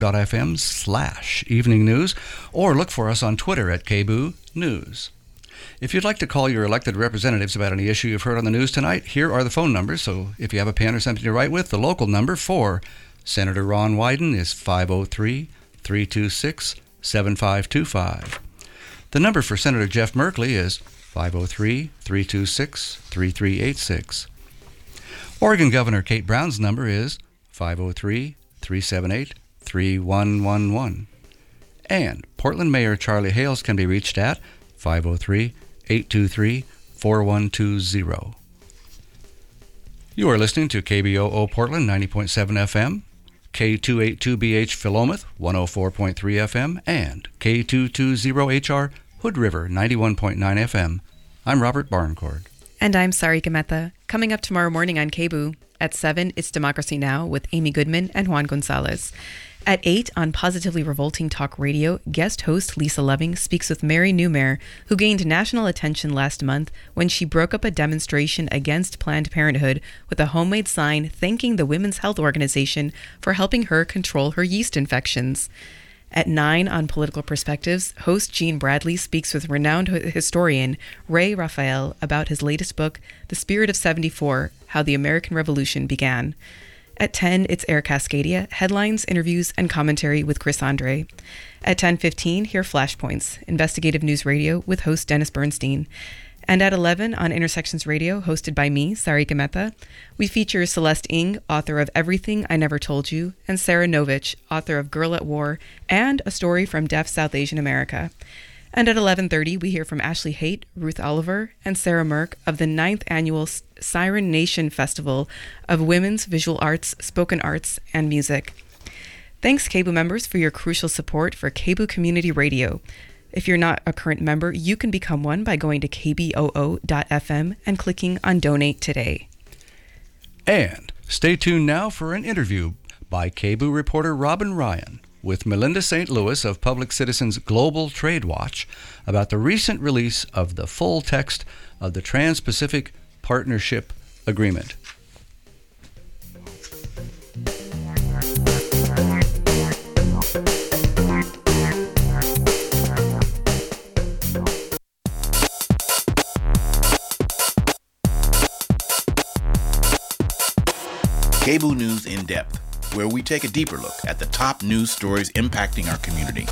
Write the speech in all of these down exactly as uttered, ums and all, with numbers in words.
fm slash evening news, or look for us on Twitter at K B U News. If you'd like to call your elected representatives about any issue you've heard on the news tonight, here are the phone numbers. So if you have a pen or something to write with, the local number for Senator Ron Wyden is five oh three, three two six, seven five two five. The number for Senator Jeff Merkley is five oh three, three two six, three three eight six. Oregon Governor Kate Brown's number is five oh three, three seven eight, three one one one. And Portland Mayor Charlie Hales can be reached at five oh three, eight two three, four one two zero. You are listening to K B O O Portland ninety point seven F M, K two eighty-two B H Philomath one oh four point three F M, and K two twenty H R Hood River ninety-one point nine F M. I'm Robert Barncord. And I'm Sarika Mehta. Coming up tomorrow morning on K B U, at seven, it's Democracy Now! With Amy Goodman and Juan Gonzalez. At eight, on Positively Revolting Talk Radio, guest host Lisa Loving speaks with Mary Newmare, who gained national attention last month when she broke up a demonstration against Planned Parenthood with a homemade sign thanking the Women's Health Organization for helping her control her yeast infections. At nine, on Political Perspectives, host Gene Bradley speaks with renowned historian Ray Raphael about his latest book, The Spirit of seventy-four, How the American Revolution Began. At ten, it's Air Cascadia, headlines, interviews, and commentary with Chris Andre. At ten fifteen, hear Flashpoints, investigative news radio with host Dennis Bernstein. And at eleven, on Intersections Radio, hosted by me, Sarika Mehta, we feature Celeste Ng, author of Everything I Never Told You, and Sarah Novich, author of Girl at War, and A Story from Deaf South Asian America. And at eleven thirty, we hear from Ashley Haight, Ruth Oliver, and Sarah Merck of the ninth Annual Siren Nation Festival of Women's Visual Arts, Spoken Arts, and Music. Thanks, K B U members, for your crucial support for K B U Community Radio. If you're not a current member, you can become one by going to k b o o dot f m and clicking on Donate Today. And stay tuned now for an interview by K B U reporter Robin Ryan with Melinda Saint Louis of Public Citizens Global Trade Watch about the recent release of the full text of the Trans-Pacific Partnership Agreement. K B U News in Depth, where we take a deeper look at the top news stories impacting our community.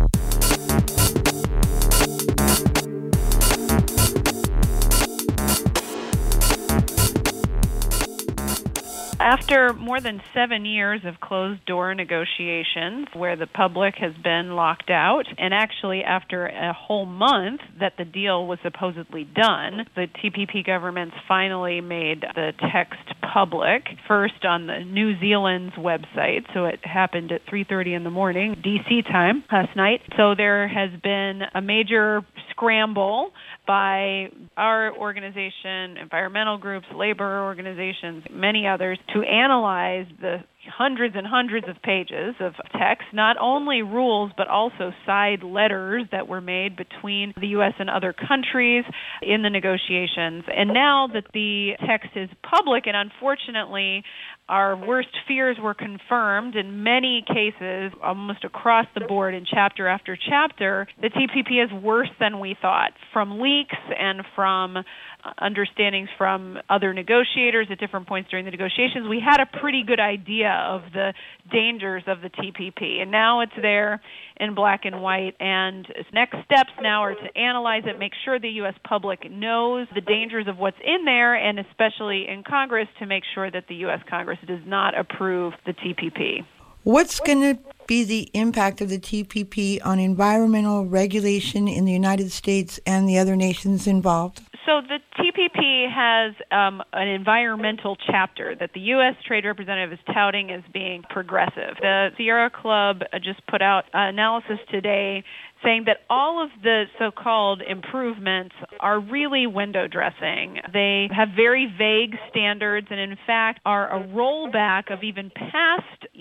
After more than seven years of closed-door negotiations where the public has been locked out, and actually after a whole month that the deal was supposedly done, the T P P governments finally made the text public, first on the New Zealand's website, so it happened at three thirty in the morning, D C time, last night. So there has been a major scramble by our organization, environmental groups, labor organizations, many others, to analyze the hundreds and hundreds of pages of text, not only rules, but also side letters that were made between the U S and other countries in the negotiations. And now that the text is public, and unfortunately our worst fears were confirmed in many cases, almost across the board in chapter after chapter, the T P P is worse than we thought. From leaks and from understandings from other negotiators at different points during the negotiations, we had a pretty good idea of the dangers of the T P P. And now it's there in black and white, and next steps now are to analyze it, make sure the U S public knows the dangers of what's in there, and especially in Congress to make sure that the U S Congress does not approve the T P P. What's going to be the impact of the T P P on environmental regulation in the United States and the other nations involved? So the T P P has um, an environmental chapter that the U S Trade Representative is touting as being progressive. The Sierra Club just put out analysis today saying that all of the so-called improvements are really window dressing. They have very vague standards and, in fact, are a rollback of even past U S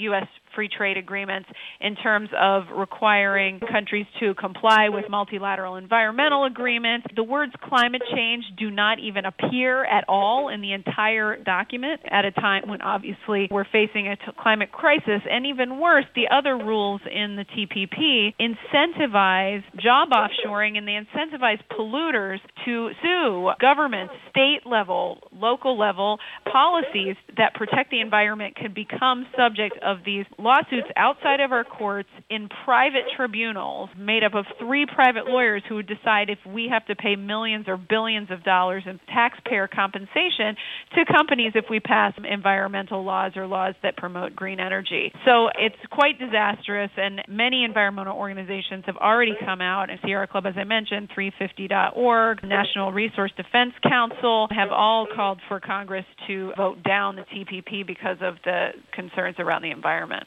free trade agreements in terms of requiring countries to comply with multilateral environmental agreements. The words climate change do not even appear at all in the entire document at a time when obviously we're facing a t- climate crisis. And even worse, the other rules in the T P P incentivize job offshoring, and they incentivize polluters to sue governments, state level, local level policies that protect the environment could become subject of these lawsuits outside of our courts in private tribunals made up of three private lawyers who would decide if we have to pay millions or billions of dollars in taxpayer compensation to companies if we pass environmental laws or laws that promote green energy. So it's quite disastrous, and many environmental organizations have already come out, and Sierra Club, as I mentioned, three fifty dot org, National Resource Defense Council, have all called for Congress to vote down the T P P because of the concerns around the environment.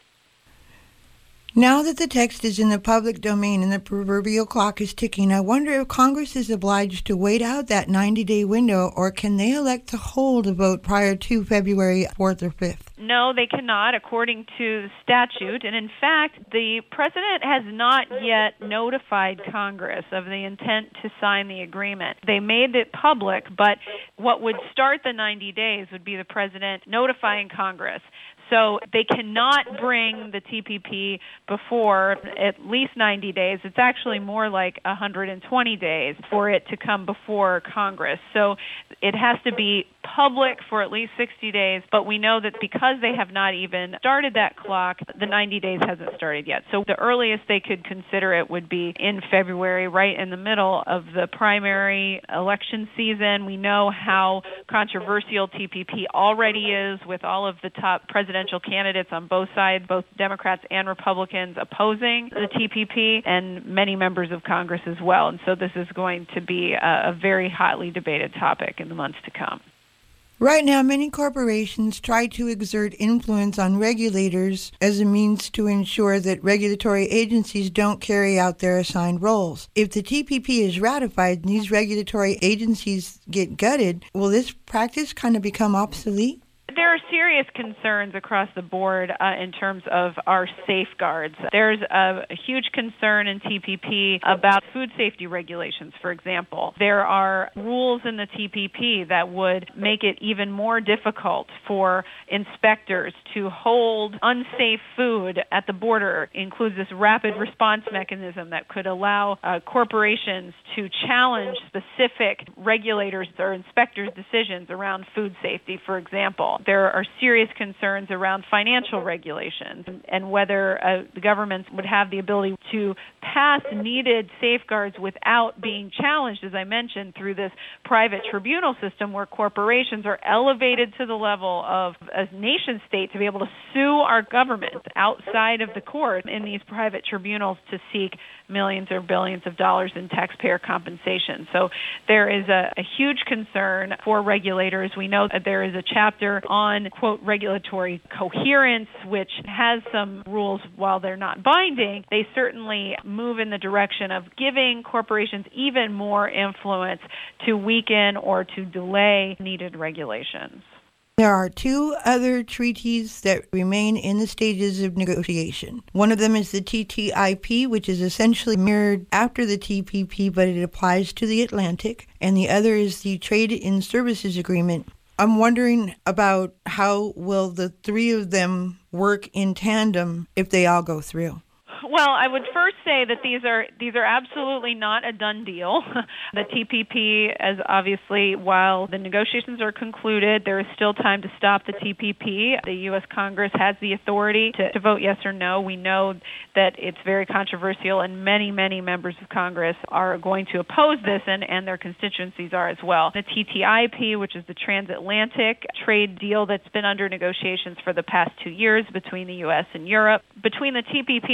Now that the text is in the public domain and the proverbial clock is ticking, I wonder if Congress is obliged to wait out that ninety-day window, or can they elect to hold a vote prior to February fourth or fifth? No, they cannot, according to the statute. And in fact, the president has not yet notified Congress of the intent to sign the agreement. They made it public, but what would start the ninety days would be the president notifying Congress. So they cannot bring the T P P before at least ninety days. It's actually more like one hundred twenty days for it to come before Congress. So it has to be public for at least sixty days, but we know that because they have not even started that clock, the ninety days hasn't started yet. So the earliest they could consider it would be in February, right in the middle of the primary election season. We know how controversial T P P already is, with all of the top presidential candidates on both sides, both Democrats and Republicans, opposing the T P P, and many members of Congress as well. And so this is going to be a, a very hotly debated topic in the months to come. Right now, many corporations try to exert influence on regulators as a means to ensure that regulatory agencies don't carry out their assigned roles. If the T P P is ratified and these regulatory agencies get gutted, will this practice kind of become obsolete? There are serious concerns across the board uh, in terms of our safeguards. There's a, a huge concern in T P P about food safety regulations, for example. There are rules in the T P P that would make it even more difficult for inspectors to hold unsafe food at the border. It includes this rapid response mechanism that could allow uh, corporations to challenge specific regulators or inspectors' decisions around food safety, for example. There are serious concerns around financial regulations and, and whether uh, the governments would have the ability to pass needed safeguards without being challenged, as I mentioned, through this private tribunal system where corporations are elevated to the level of a nation state to be able to sue our government outside of the court in these private tribunals to seek millions or billions of dollars in taxpayer compensation. So there is a, a huge concern for regulators. We know that there is a chapter on, quote, regulatory coherence, which has some rules while they're not binding. They certainly move in the direction of giving corporations even more influence to weaken or to delay needed regulations. There are two other treaties that remain in the stages of negotiation. One of them is the T T I P, which is essentially mirrored after the T P P, but it applies to the Atlantic. And the other is the Trade in Services Agreement. I'm wondering about how will the three of them work in tandem if they all go through. Well, I would first say that these are these are absolutely not a done deal. The T P P, as obviously, while the negotiations are concluded, there is still time to stop the T P P. The U S Congress has the authority to, to vote yes or no. We know that it's very controversial, and many, many members of Congress are going to oppose this, and, and their constituencies are as well. The T T I P, which is the transatlantic trade deal that's been under negotiations for the past two years between the U S and Europe. Between the T P P and the T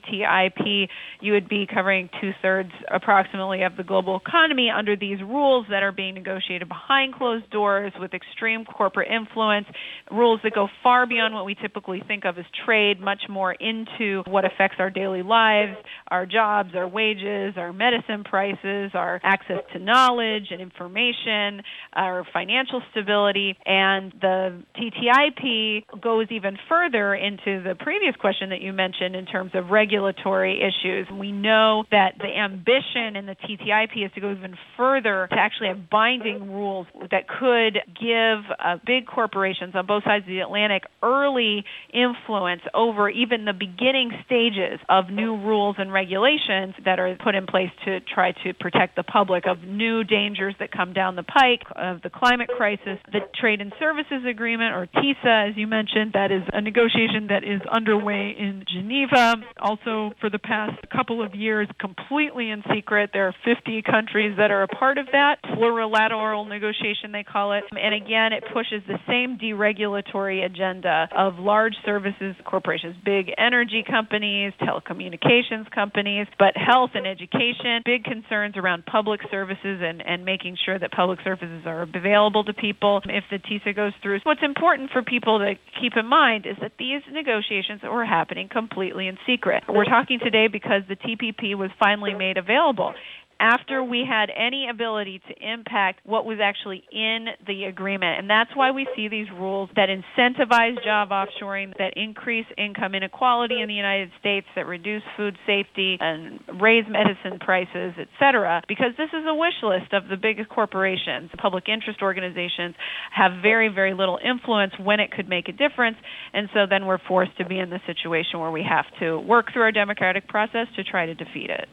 T I P, you would be covering two-thirds approximately of the global economy under these rules that are being negotiated behind closed doors with extreme corporate influence, rules that go far beyond what we typically think of as trade, much more into what affects our daily lives, our jobs, our wages, our medicine prices, our access to knowledge and information, our financial stability. And the T T I P goes even further into the previous question that you mentioned in terms of regulatory issues. We know that the ambition in the T T I P is to go even further to actually have binding rules that could give uh, big corporations on both sides of the Atlantic early influence over even the beginning stages of new rules and regulations that are put in place to try to protect the public of new dangers that come down the pike, of the climate crisis. The Trade and Services Agreement, or TISA, as you mentioned, that is a negotiation that is underway in Geneva. Also, for the past couple of years, completely in secret, there are fifty countries that are a part of that plurilateral negotiation, they call it. And again, it pushes the same deregulatory agenda of large services corporations, big energy companies, telecommunications companies, but health and education, big concerns around public services and, and making sure that public services are available to people if the TISA goes through. What's important for people to keep in mind is that these negotiations were happening completely in secret. We're talking today because the T P P was finally made available after we had any ability to impact what was actually in the agreement. And that's why we see these rules that incentivize job offshoring, that increase income inequality in the United States, that reduce food safety and raise medicine prices, et cetera, because this is a wish list of the biggest corporations. Public interest organizations have very, very little influence when it could make a difference, and so then we're forced to be in the situation where we have to work through our democratic process to try to defeat it.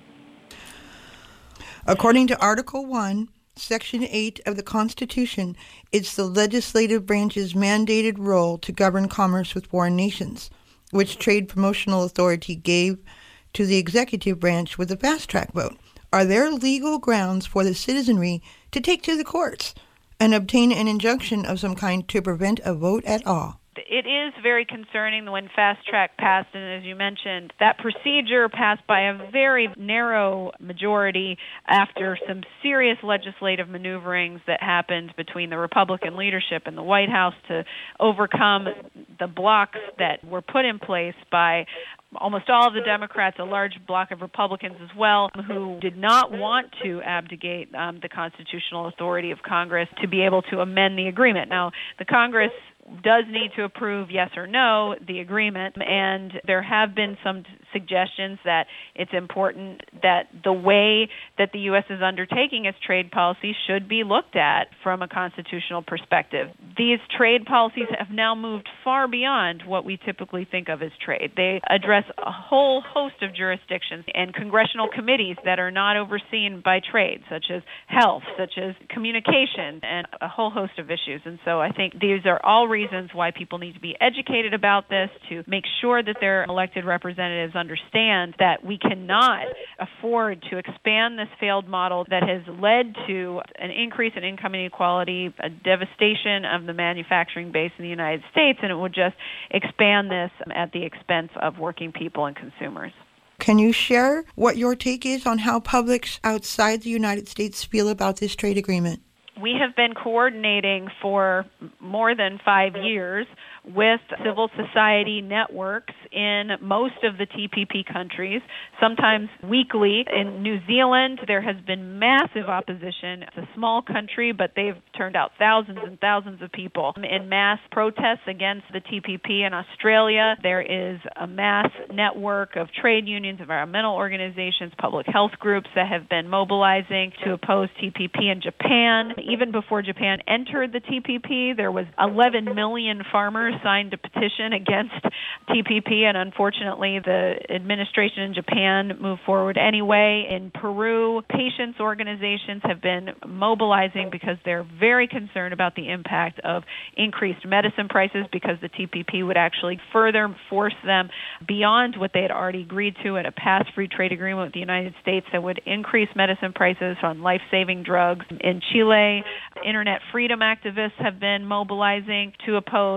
According to Article one, Section eight of the Constitution, it's the legislative branch's mandated role to govern commerce with foreign nations, which Trade Promotional Authority gave to the executive branch with a fast-track vote. Are there legal grounds for the citizenry to take to the courts and obtain an injunction of some kind to prevent a vote at all? It is very concerning when Fast Track passed, and as you mentioned, that procedure passed by a very narrow majority after some serious legislative maneuverings that happened between the Republican leadership and the White House to overcome the blocks that were put in place by almost all of the Democrats, a large block of Republicans as well, who did not want to abdicate um, the constitutional authority of Congress to be able to amend the agreement. Now, the Congress does need to approve, yes or no, the agreement, and there have been some suggestions that it's important that the way that the U S is undertaking its trade policy should be looked at from a constitutional perspective. These trade policies have now moved far beyond what we typically think of as trade. They address a whole host of jurisdictions and congressional committees that are not overseen by trade, such as health, such as communication, and a whole host of issues. And so I think these are all reasons why people need to be educated about this, to make sure that their elected representatives understand that we cannot afford to expand this failed model that has led to an increase in income inequality, a devastation of the manufacturing base in the United States, and it would just expand this at the expense of working people and consumers. Can you share what your take is on how publics outside the United States feel about this trade agreement? We have been coordinating for more than five years with civil society networks in most of the T P P countries, sometimes weekly. In New Zealand, there has been massive opposition. It's a small country, but they've turned out thousands and thousands of people in mass protests against the T P P. In Australia, there is a mass network of trade unions, environmental organizations, public health groups that have been mobilizing to oppose T P P. In Japan, even before Japan entered the T P P, there was eleven million farmers signed a petition against T P P, and unfortunately the administration in Japan moved forward anyway. In Peru, patients' organizations have been mobilizing because they're very concerned about the impact of increased medicine prices, because the T P P would actually further force them beyond what they had already agreed to in a past free trade agreement with the United States that would increase medicine prices on life-saving drugs. In Chile, internet freedom activists have been mobilizing to oppose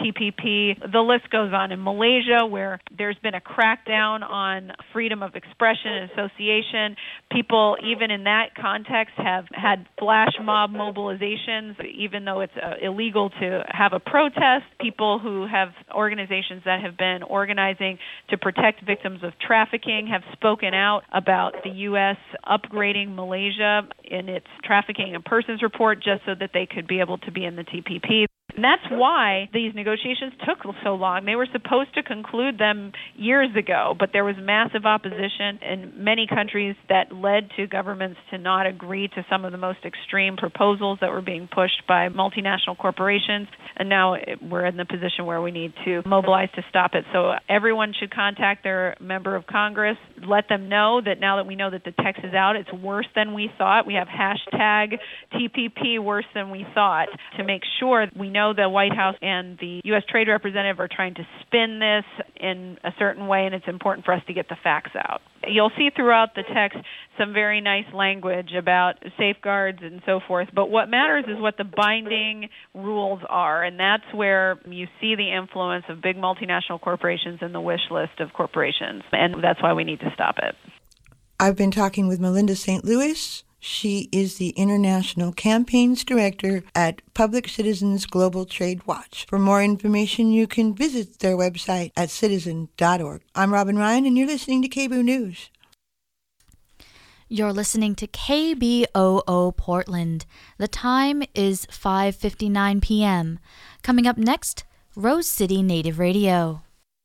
T P P. The list goes on. In Malaysia, where there's been a crackdown on freedom of expression and association, people, even in that context, have had flash mob mobilizations, even though it's uh, illegal to have a protest. People who have organizations that have been organizing to protect victims of trafficking have spoken out about the U S upgrading Malaysia in its trafficking in persons report just so that they could be able to be in the T P P. And that's why these negotiations took so long. They were supposed to conclude them years ago, but there was massive opposition in many countries that led to governments to not agree to some of the most extreme proposals that were being pushed by multinational corporations. And now we're in the position where we need to mobilize to stop it. So everyone should contact their member of Congress, let them know that now that we know that the text is out, it's worse than we thought. We have hashtag T P P worse than we thought to make sure we know the White House and the U S Trade Representative are trying to spin this in a certain way, and it's important for us to get the facts out. You'll see throughout the text some very nice language about safeguards and so forth, but what matters is what the binding rules are, and that's where you see the influence of big multinational corporations in the wish list of corporations, and that's why we need to stop it. I've been talking with Melinda Saint Louis. She is the International Campaigns Director at Public Citizens Global Trade Watch. For more information, you can visit their website at citizen dot org. I'm Robin Ryan, and you're listening to K B O News. You're listening to K B O O Portland. The time is five fifty-nine p.m. Coming up next, Rose City Native Radio.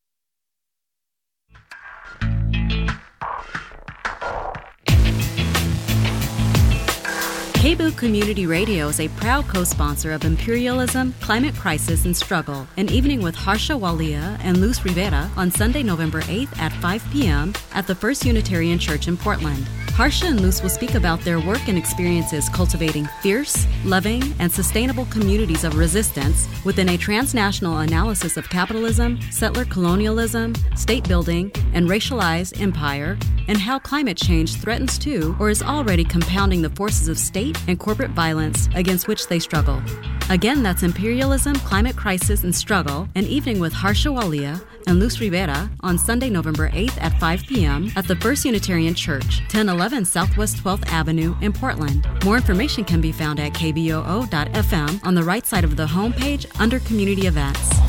K B O O Community Radio is a proud co-sponsor of Imperialism, Climate Crisis, and Struggle, an evening with Harsha Walia and Luz Rivera on Sunday, November eighth at five p.m. at the First Unitarian Church in Portland. Harsha and Luz will speak about their work and experiences cultivating fierce, loving, and sustainable communities of resistance within a transnational analysis of capitalism, settler colonialism, state building, and racialized empire, and how climate change threatens to or is already compounding the forces of state and corporate violence against which they struggle. Again, that's Imperialism, Climate Crisis, and Struggle, an evening with Harsha Walia and Luz Rivera on Sunday, November eighth at five p.m. at the First Unitarian Church, ten eleven Southwest twelfth Avenue in Portland. More information can be found at k b o o dot f m on the right side of the homepage under Community Events.